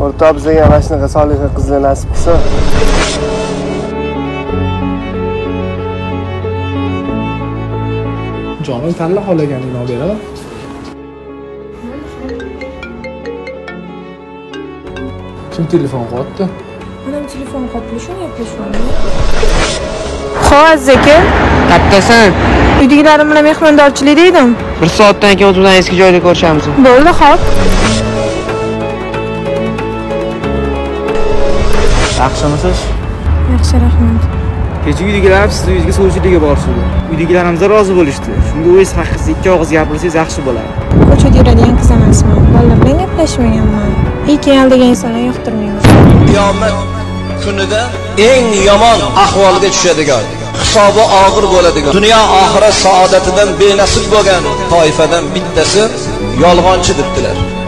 O'rtoq bizga mana shunaqa solih qizni nasib qilsa. Jonim tanla xohlaganingni olib bera. Kim telefon qotdi? Onam telefon qotdi, shuni gaplashyapman. Xo'sh, aka. Kattasan. Uydagilarim bilan mehmondorchilik edim. 1 soatdan keyin o'zimizdan eski joyda ko'rishamiz. Bo'ldi, xo'p. Yaxshimisiz? Yaxshi, rahmat. Kecha uydagilar sizni uyingizga sovchilikka borishdi. Uydagilarimiz rozi bo'lishdi. Shunda o'zingiz haqingizda 2 og'iz gapirsangiz yaxshi bo'ladi. Ko'chada yuradigan qiz emasman. Bolalar bilan gaplashmaganman. Lekin aldagan insonlarga yoqtirmayman. Qiyomat kunida eng yomon ahvolga tushadigan, hisobi og'ir bo'ladigan, dunyo oxirat saodatidan benasib bo'lgan toifadan bittasi yolg'onchi debdilar.